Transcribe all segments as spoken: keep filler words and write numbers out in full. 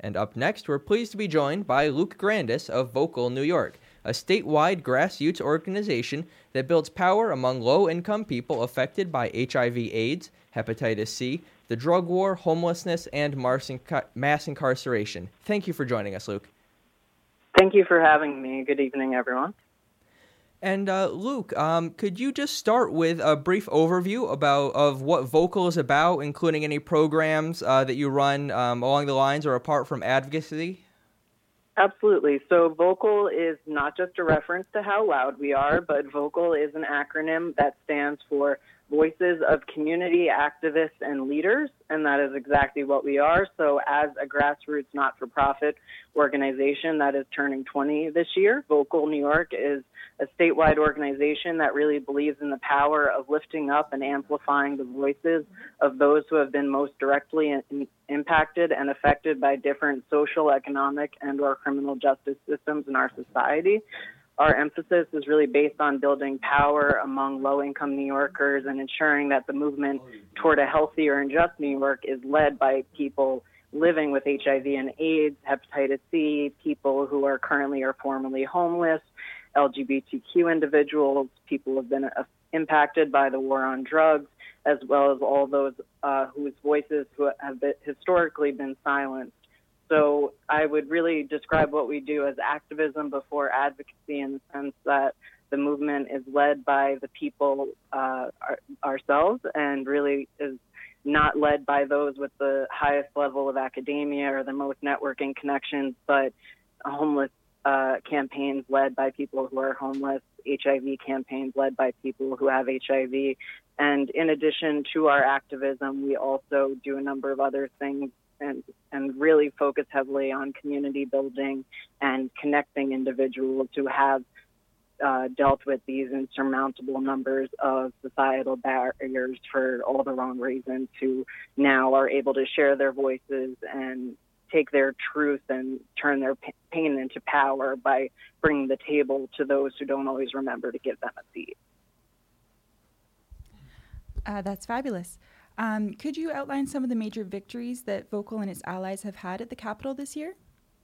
And up next, we're pleased to be joined by Luke Grandis of Vocal New York, a statewide grassroots organization that builds power among low-income people affected by H I V AIDS, hepatitis C, the drug war, homelessness, and mass incarceration. Thank you for joining us, Luke. Thank you for having me. Good evening, everyone. And uh, Luke, um, could you just start with a brief overview about of what Vocal is about, including any programs uh, that you run um, along the lines or apart from advocacy? Absolutely. So Vocal is not just a reference to how loud we are, but Vocal is an acronym that stands for Voices of Community Activists and Leaders, and that is exactly what we are. So as a grassroots not-for-profit organization that is turning twenty this year, Vocal New York is a statewide organization that really believes in the power of lifting up and amplifying the voices of those who have been most directly in, impacted and affected by different social, economic, and or criminal justice systems in our society. Our emphasis is really based on building power among low-income New Yorkers and ensuring that the movement toward a healthier and just New York is led by people living with H I V and AIDS, hepatitis C, people who are currently or formerly homeless, L G B T Q individuals, people who have been uh, impacted by the war on drugs, as well as all those uh, whose voices who have been, historically been silenced. So I would really describe what we do as activism before advocacy, in the sense that the movement is led by the people uh, our, ourselves and really is not led by those with the highest level of academia or the most networking connections, but homeless uh, campaigns led by people who are homeless, H I V campaigns led by people who have H I V. And in addition to our activism, we also do a number of other things and, and really focus heavily on community building and connecting individuals who have uh, dealt with these insurmountable numbers of societal barriers for all the wrong reasons, who now are able to share their voices and take their truth and turn their pain into power by bringing the table to those who don't always remember to give them a seat. Uh, that's fabulous. Um, could you outline some of the major victories that Vocal and its allies have had at the Capitol this year?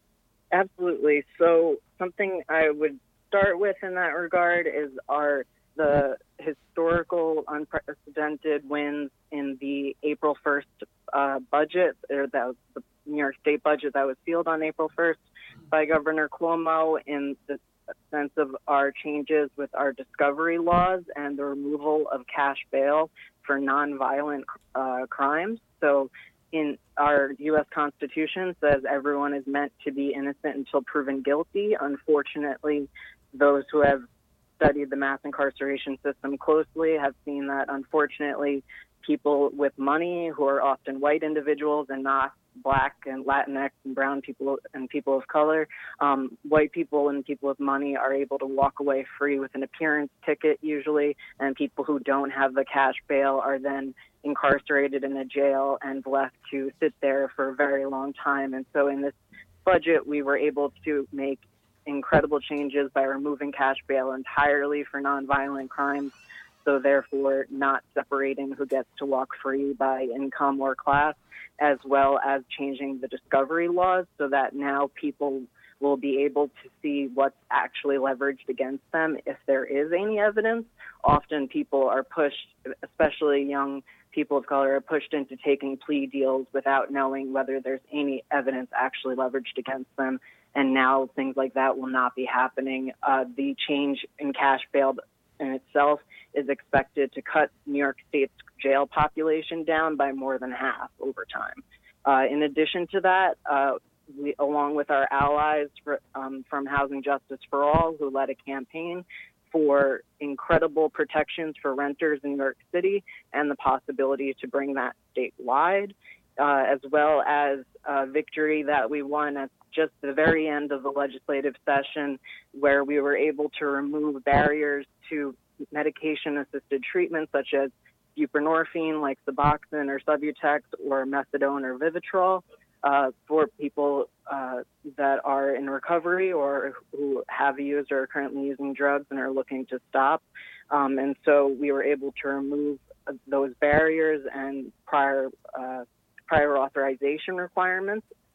Absolutely. So something I would start with in that regard is our the historical unprecedented wins in the April first uh, budget, or that was the New York State budget that was sealed on April first by Governor Cuomo, in the sense of our changes with our discovery laws and the removal of cash bail for nonviolent uh, crimes. So in our U S Constitution says everyone is meant to be innocent until proven guilty. Unfortunately, those who have studied the mass incarceration system closely have seen that, unfortunately, people with money, who are often white individuals and not Black and Latinx and brown people and people of color, um, white people and people with money are able to walk away free with an appearance ticket usually, and people who don't have the cash bail are then incarcerated in a jail and left to sit there for a very long time. And so in this budget, we were able to make incredible changes by removing cash bail entirely for nonviolent crimes, so therefore not separating who gets to walk free by income or class, as well as changing the discovery laws so that now people will be able to see what's actually leveraged against them if there is any evidence. Often people are pushed, especially young people of color, are pushed into taking plea deals without knowing whether there's any evidence actually leveraged against them. And now things like that will not be happening. Uh, the change in cash bail in itself is expected to cut New York State's jail population down by more than half over time. Uh, in addition to that, uh, we, along with our allies for, um, from Housing Justice for All, who led a campaign for incredible protections for renters in New York City and the possibility to bring that statewide, uh, as well as a victory that we won at just the very end of the legislative session, where we were able to remove barriers to medication-assisted treatment, such as buprenorphine, like Suboxone or Subutex, or methadone or Vivitrol, uh, for people uh, that are in recovery or who have used or are currently using drugs and are looking to stop. Um, and so we were able to remove those barriers and prior uh, prior authorization requirements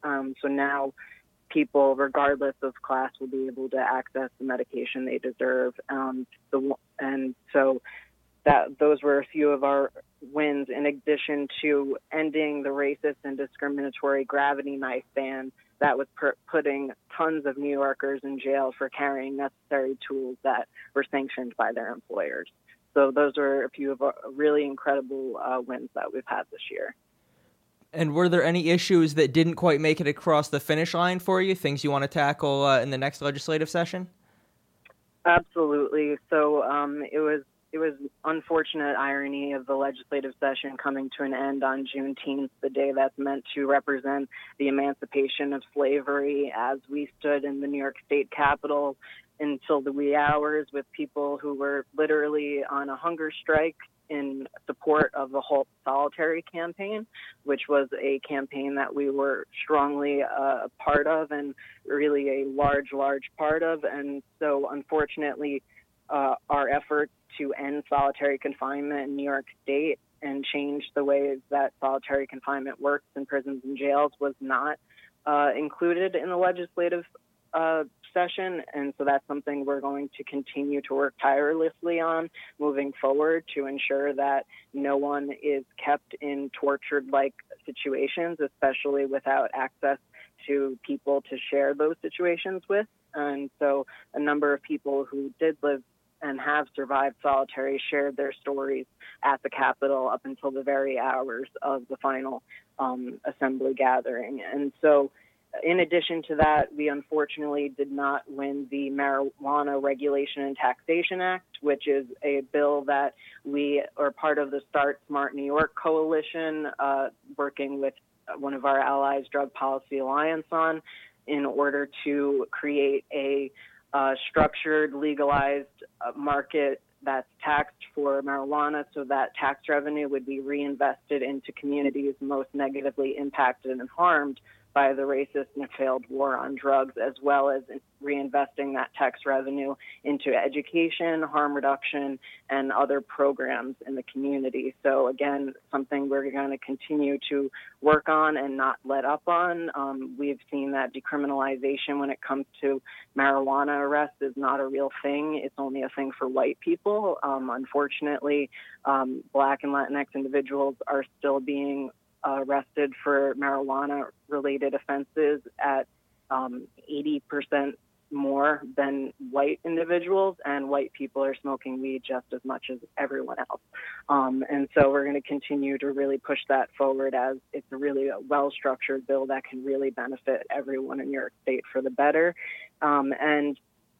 Um, so now people, regardless of class, will be able to access the medication they deserve. Um, the, and so that those were a few of our wins, in addition to ending the racist and discriminatory gravity knife ban that was per- putting tons of New Yorkers in jail for carrying necessary tools that were sanctioned by their employers. So those are a few of our really incredible uh, wins that we've had this year. And were there any issues that didn't quite make it across the finish line for you, things you want to tackle uh, in the next legislative session? Absolutely. So um, it was it was unfortunate irony of the legislative session coming to an end on Juneteenth, the day that's meant to represent the emancipation of slavery, as we stood in the New York State Capitol until the wee hours with people who were literally on a hunger strike in support of the Halt Solitary campaign, which was a campaign that we were strongly uh, a part of and really a large, large part of. And so unfortunately, uh, our efforts to end solitary confinement in New York State and change the ways that solitary confinement works in prisons and jails was not uh, included in the legislative uh, session. And so that's something we're going to continue to work tirelessly on moving forward to ensure that no one is kept in tortured-like situations, especially without access to people to share those situations with. And so a number of people who did live and have survived solitary shared their stories at the Capitol up until the very hours of the final um, assembly gathering. And so in addition to that, we unfortunately did not win the Marijuana Regulation and Taxation Act, which is a bill that we are part of the Start Smart New York coalition, uh, working with one of our allies, Drug Policy Alliance, on in order to create a uh, structured, legalized uh, market that's taxed for marijuana, so that tax revenue would be reinvested into communities most negatively impacted and harmed by the racist and failed war on drugs, as well as reinvesting that tax revenue into education, harm reduction, and other programs in the community. So again, something we're going to continue to work on and not let up on. Um, we've seen that decriminalization when it comes to marijuana arrest is not a real thing. It's only a thing for white people. Um, unfortunately, um, Black and Latinx individuals are still being Uh, arrested for marijuana-related offenses at um, eighty percent more than white individuals, and white people are smoking weed just as much as everyone else. Um, and so we're going to continue to really push that forward, as it's a really a well-structured bill that can really benefit everyone in New York State for the better. Um, and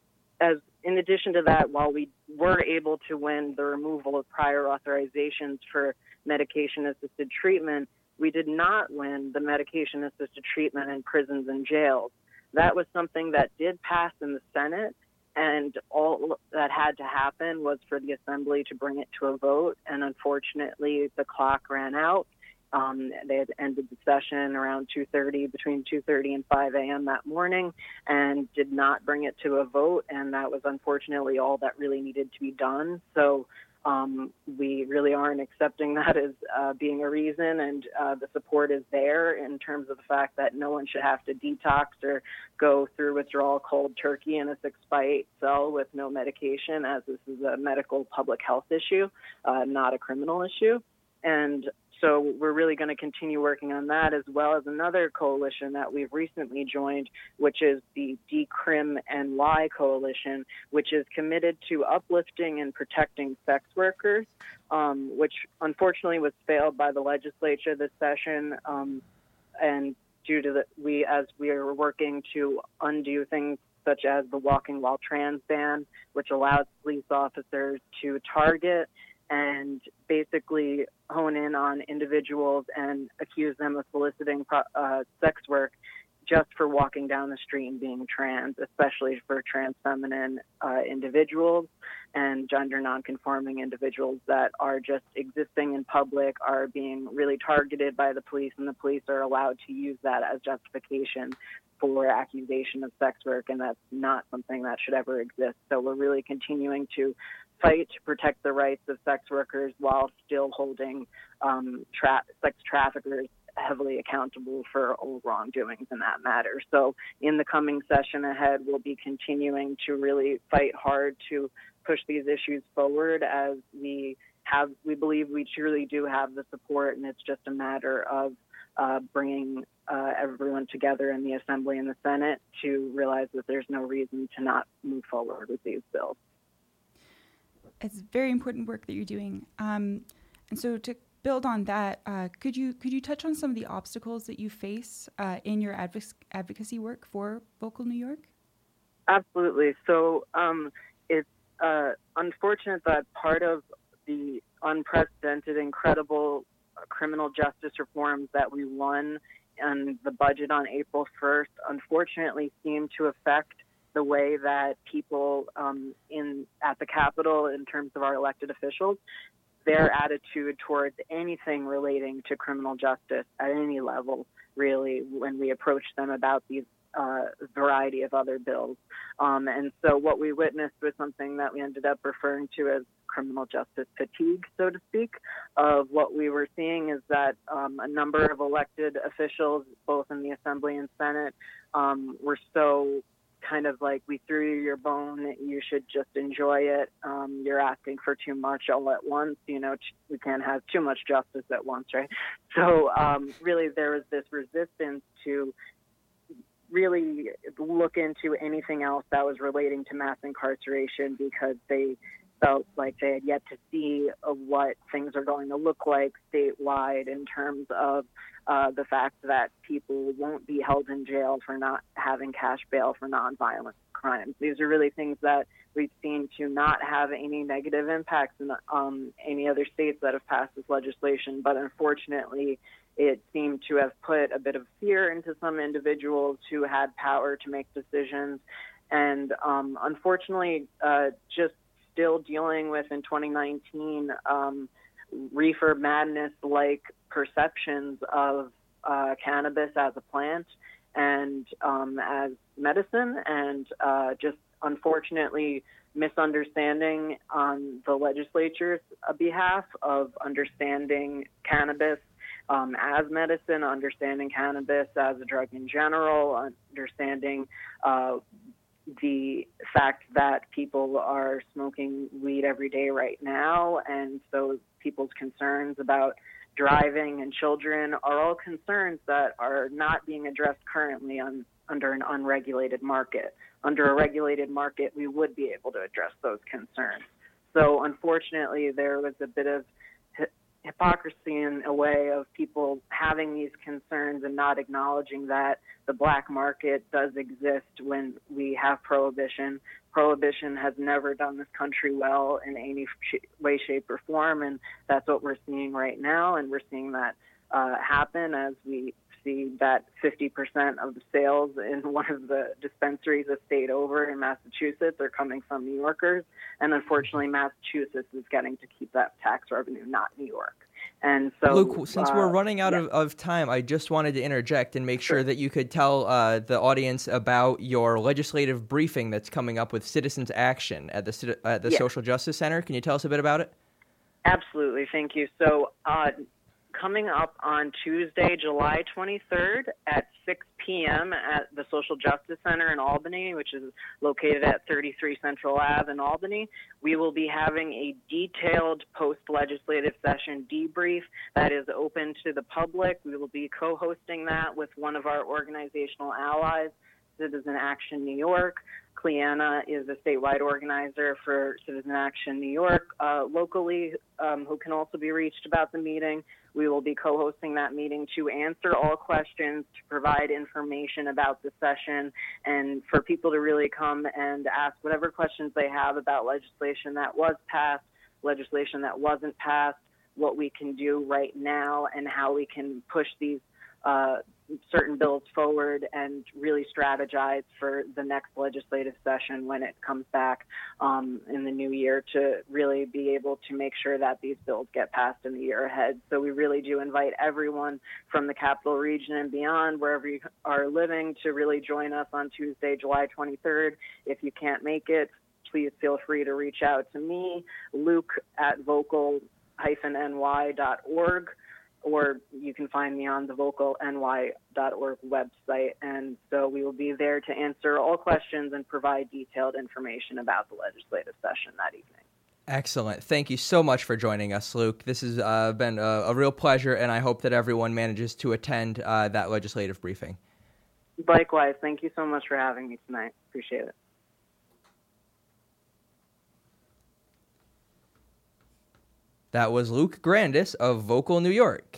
as in addition to that, while we were able to win the removal of prior authorizations for medication-assisted treatment, we did not win the medication-assisted treatment in prisons and jails. That was something that did pass in the Senate, and all that had to happen was for the Assembly to bring it to a vote, and unfortunately, the clock ran out. Um, they had ended the session around two thirty, between two thirty and five a.m. that morning, and did not bring it to a vote, and that was unfortunately all that really needed to be done. So Um, we really aren't accepting that as uh, being a reason, and uh, the support is there in terms of the fact that no one should have to detox or go through withdrawal cold turkey in a six by eight cell with no medication, as this is a medical public health issue, uh, not a criminal issue. And so we're really going to continue working on that, as well as another coalition that we've recently joined, which is the Decrim N Y Coalition, which is committed to uplifting and protecting sex workers, um, which unfortunately was failed by the legislature this session. Um, and due to the, we, as we are working to undo things such as the walking while trans ban, which allows police officers to target and basically hone in on individuals and accuse them of soliciting uh, sex work just for walking down the street and being trans, especially for trans feminine uh, individuals and gender nonconforming individuals that are just existing in public, are being really targeted by the police, and the police are allowed to use that as justification for accusation of sex work, and that's not something that should ever exist. So we're really continuing to fight to protect the rights of sex workers while still holding um, tra- sex traffickers heavily accountable for all wrongdoings in that matter. So in the coming session ahead, we'll be continuing to really fight hard to push these issues forward, as we have, we believe we truly do have the support, and it's just a matter of uh, bringing uh, everyone together in the Assembly and the Senate to realize that there's no reason to not move forward with these bills. It's very important work that you're doing. Um, and so to build on that, uh, could you could you touch on some of the obstacles that you face uh, in your advoc- advocacy work for Vocal New York? Absolutely. So um, it's uh, unfortunate that part of the unprecedented, incredible uh, criminal justice reforms that we won and the budget on April first, unfortunately, seem to affect the way that people um, in at the Capitol, in terms of our elected officials, their attitude towards anything relating to criminal justice at any level, really, when we approach them about these uh, variety of other bills. Um, and so what we witnessed was something that we ended up referring to as criminal justice fatigue, so to speak. Of what we were seeing is that um, a number of elected officials, both in the Assembly and Senate, um, were so kind of like, we threw you your bone, you should just enjoy it. Um, you're asking for too much all at once. You know, we can't have too much justice at once, right? So um, really there was this resistance to really look into anything else that was relating to mass incarceration, because they felt like they had yet to see uh, what things are going to look like statewide in terms of uh, the fact that people won't be held in jail for not having cash bail for nonviolent crimes. These are really things that we've seen to not have any negative impacts in um, any other states that have passed this legislation, but unfortunately it seemed to have put a bit of fear into some individuals who had power to make decisions. And um, unfortunately, uh, just still dealing with in twenty nineteen um, reefer madness-like perceptions of uh, cannabis as a plant and um, as medicine, and uh, just unfortunately misunderstanding on the legislature's behalf of understanding cannabis um, as medicine, understanding cannabis as a drug in general, understanding uh, the fact that people are smoking weed every day right now, and so people's concerns about driving and children are all concerns that are not being addressed currently on, under an unregulated market. Under a regulated market, we would be able to address those concerns. So unfortunately, there was a bit of hypocrisy in a way of people having these concerns and not acknowledging that the black market does exist when we have prohibition. Prohibition has never done this country well in any way, shape, or form, and that's what we're seeing right now, and we're seeing that uh, happen as we see that fifty percent of the sales in one of the dispensaries a state over in Massachusetts are coming from New Yorkers, and unfortunately Massachusetts is getting to keep that tax revenue, not New York. And so, Luke, since uh, we're running out yeah. of, of time, I just wanted to interject and make sure Sure. that you could tell uh, the audience about your legislative briefing that's coming up with Citizens Action at the at the Yeah. Social Justice Center. Can you tell us a bit about it? Absolutely, thank you. So uh, coming up on Tuesday, July twenty-third at six p.m. at the Social Justice Center in Albany, which is located at thirty-three Central Ave in Albany, we will be having a detailed post-legislative session debrief that is open to the public. We will be co-hosting that with one of our organizational allies, Citizen Action New York. Cleanna is a statewide organizer for Citizen Action New York uh, locally, um, who can also be reached about the meeting. We will be co-hosting that meeting to answer all questions, to provide information about the session, and for people to really come and ask whatever questions they have about legislation that was passed, legislation that wasn't passed, what we can do right now, and how we can push these uh, certain bills forward and really strategize for the next legislative session when it comes back um, in the new year to really be able to make sure that these bills get passed in the year ahead. So we really do invite everyone from the Capital Region and beyond, wherever you are living, to really join us on Tuesday, July twenty-third. If you can't make it, please feel free to reach out to me, Luke at vocal dash n y dot org. or you can find me on the vocal N Y dot org website. And so we will be there to answer all questions and provide detailed information about the legislative session that evening. Excellent. Thank you so much for joining us, Luke. This has uh, been a, a real pleasure, and I hope that everyone manages to attend uh, that legislative briefing. Likewise. Thank you so much for having me tonight. Appreciate it. That was Luke Grandis of Vocal New York.